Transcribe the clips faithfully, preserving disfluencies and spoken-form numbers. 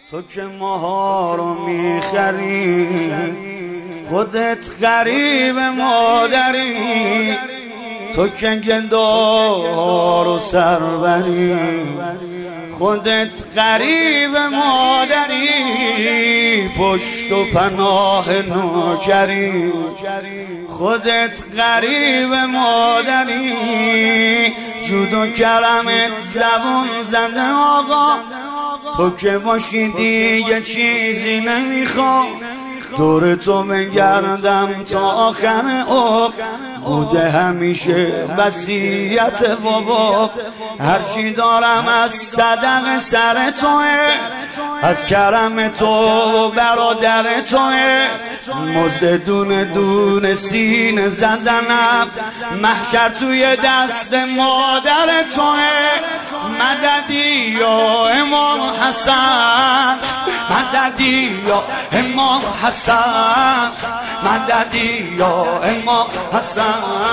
تو که ماها رو میخری، خودت غریب مادری. تو که گندها رو سربری، خودت غریب مادری. پشت و پناه نوکری، خودت غریب مادری. جود و کرمت زبون زده آقا، تو که باشی دیگه چیزی نمیخوام. دور تو بگردم تا آخر عمر، بوده همیشه وصیت بابا. هرچی دارم از صدق سر توه، از کرم تو و برادر توه. مزد دونه دونه سینه زدنم، محشر توی دست مادر توه. مددی یا امام حسن، مددی یا امام حسن، مددی یا امام حسن،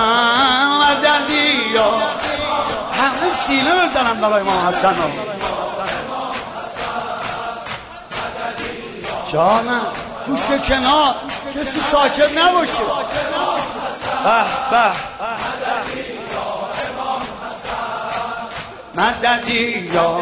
مددی یا. همه سینه بزنم برای امام حسن. جانم گوشه کنار، کسی ساکت نباشه. به به مددی یا.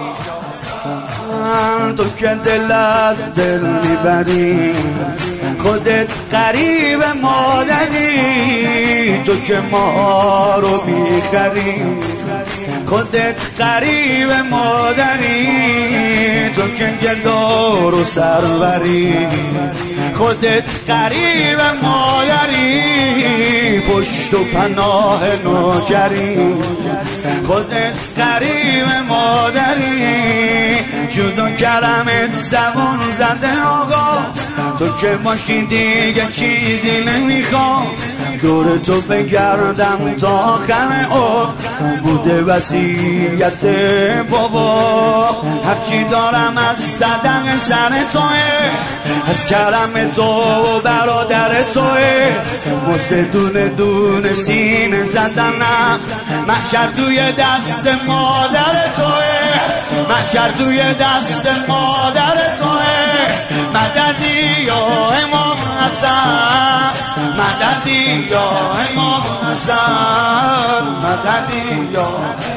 تو که دل از دل میبری، خودت غریب مادری. تو که ما رو میخری، خودت غریب مادری. تو که گلو رو سروری، خودت غریب مادری. پشت و پناه نوکری، خودت غریب مادری. جود و کرمت زبون زده آقا، تو که باشی دیگه چیزی نمیخوام. دور تو بگردم تا آخر عمر، بوده وصیت بابا. هرچی دارم از صدق سر توه، از کرم تو و برادر توه. مزد دونه دونه سینه زدنم، محشر توی دست مادر توه، محشر توی دست مادر توه. مددی یا امام حسن، مددی یا امام حسن، مددی یا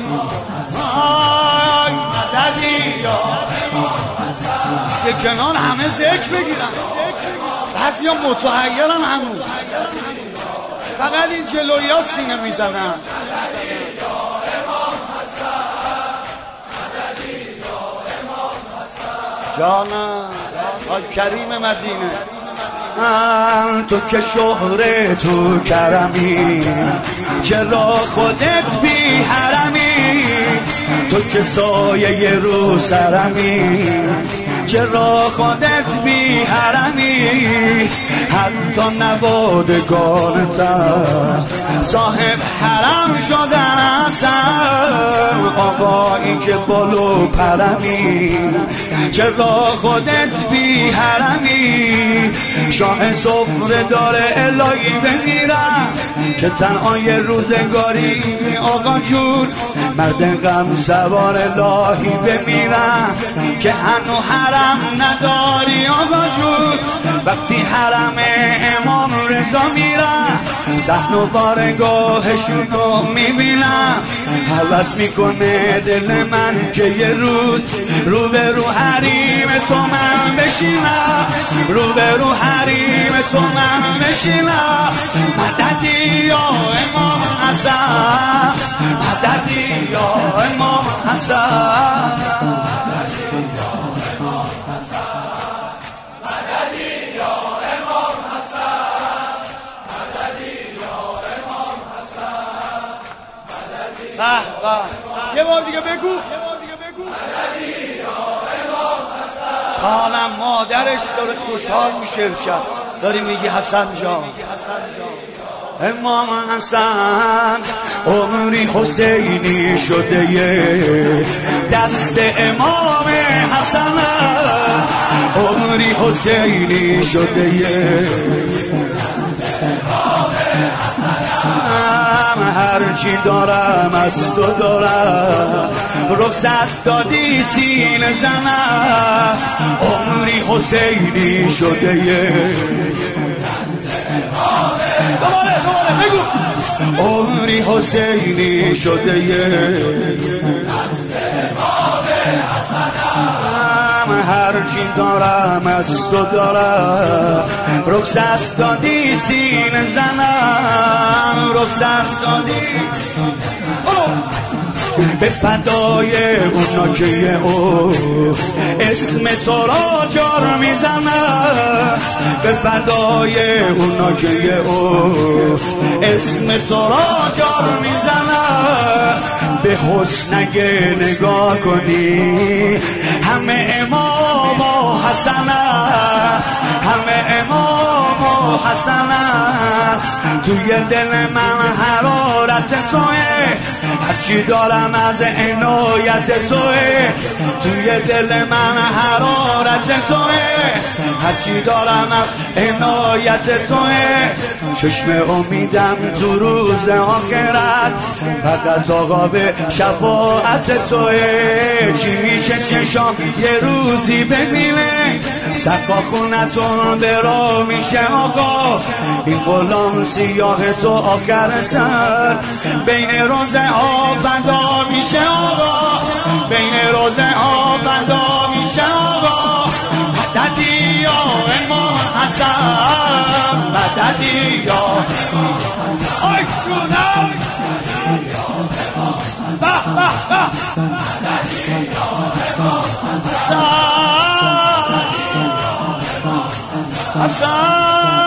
مددی یا. سکنان همه ذکر بگیرن، بعضی یا متحیرن هنوز، فقط این جلوی ها سینه میزنن. جانم آی کریم مدینه، تو که شهره تو کرمی، چرا خودت بی حرمی. تو که سایه رو سرمی، چرا خودت بی حرمی. حتی نوادگانتم صاحب حرم شدن اصلا. آقایی که بالو پرمی، چرا خودت بی حرمی. شاه صفره داره الهی بمیرم، که تنها یه روزگاری آقا جون. مرد غم سوار الهی بمیرم، که هنو حرم نداری آقا جون. وقتی حرم امام رضا میرم، صحن و بارگاهشون رو میبینم. هوس میکنه دل من که یه روز رو به رو حریم تو من بشینم، رو به رو حریم تو من بشینم. مددی یا امام حسن، مددی یا امام حسن، یه بار دیگه بگو. چالم مادرش داره خوشحال میشه امشب، داری میگی حسن جان. امام حسن عمری حسینی شده یه دست امام حسن، عمری حسینی شده یه هرچی دارم از تو دارم. رخصت دادی سینه زنم عمری حسینی شده یه دوباره دوباره بگو عمری حسینی شده یه هرچی دارم از تو دارم رخصت دادی سینه زنم رخصت دادی به فدای اونا که او اسم تو را جار میزنم به فدای اونا که او اسم تو را جار میزنم به حسن اگه نگاه کنی همه امام و حسنم همه امام و حسنم توی دل من حرارت توه هرچی دارم از عنایت توه توی دل من حرارت توه هرچی دارم از عنایت توه چشم امیدم تو روز آخرت فقط آقا به شفاعت توه چی میشه چشام یه روزی ببینه سقا خونتون برا میشه آقا این غلام سیاه تو آخر سر بین روزه ها بندا میشه آقا بین روزه ها بندا میشه آقا مددی یا امام حسن مددی یا آی شونم به به به مددی یا امام حسن حسن